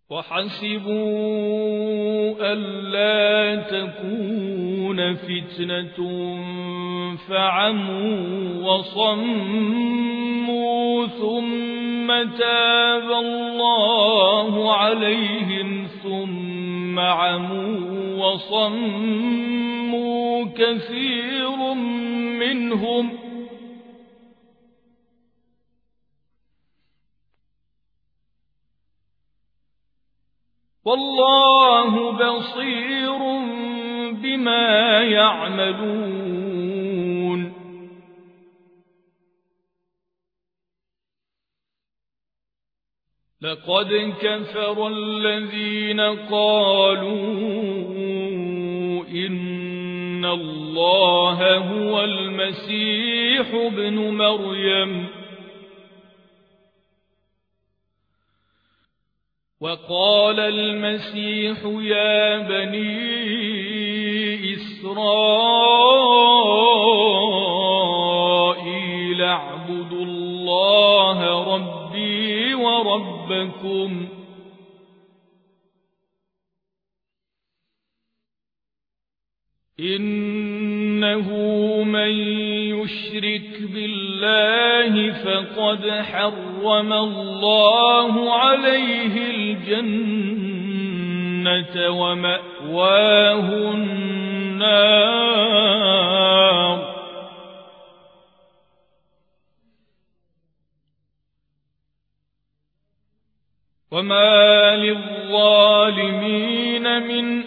وحسبوا ألا تكون فتنة فعموا وصموا ثم تاب الله عليهم ثم عموا وصموا كثير منهم والله بصير بما يعملون لقد كفر الذين قالوا إن الله هو المسيح ابن مريم وقال المسيح يا بني إسرائيل اعبدوا الله ربي وربكم إنه من يشرك بالله فقد حرم الله عليه الجنة ومأواه النار وما للظالمين من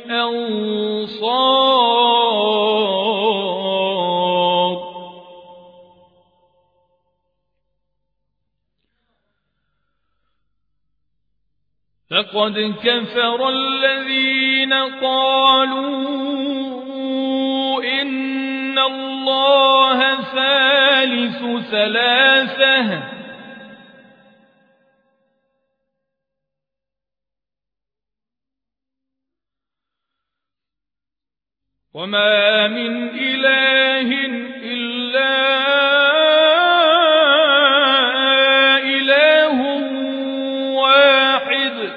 أنصار لقد كفر الذين قالوا إن الله ثالث ثلاثة وما من إله إلا إله واحد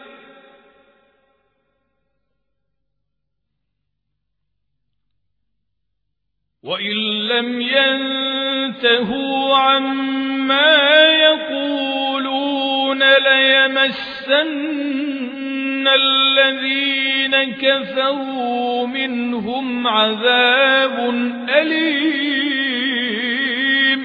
وإن لم ينتهوا عما يقولون ليمسن الذين كفروا منهم عذاب أليم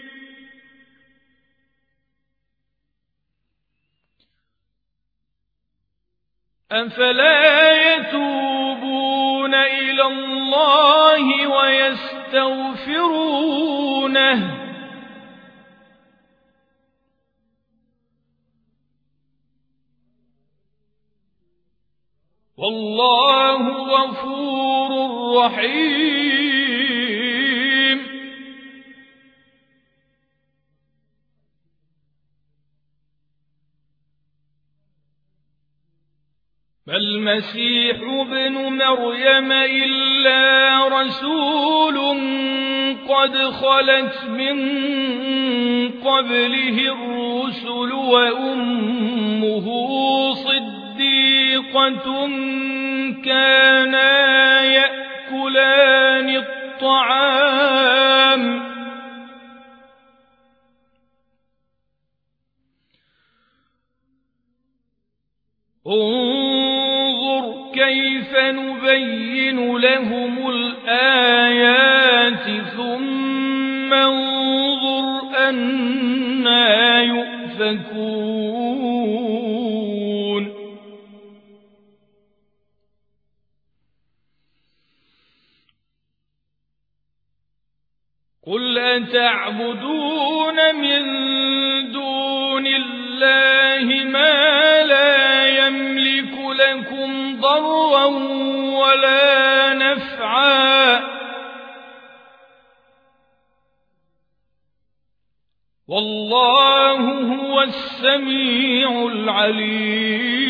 أفلا يتوبون إلى الله ويستغفرونه والله غفور رحيم ما المسيح ابن مريم إلا رسول قد خلت من قبله الرسل وأمه صديقة كانا يأكلان الطعام انظر كيف نبين لهم الآيات ثم انظر أنى يؤفكون قل أتعبدون من دون الله ما لا يملك لكم ضرا ولا نفعا والله هو السميع العليم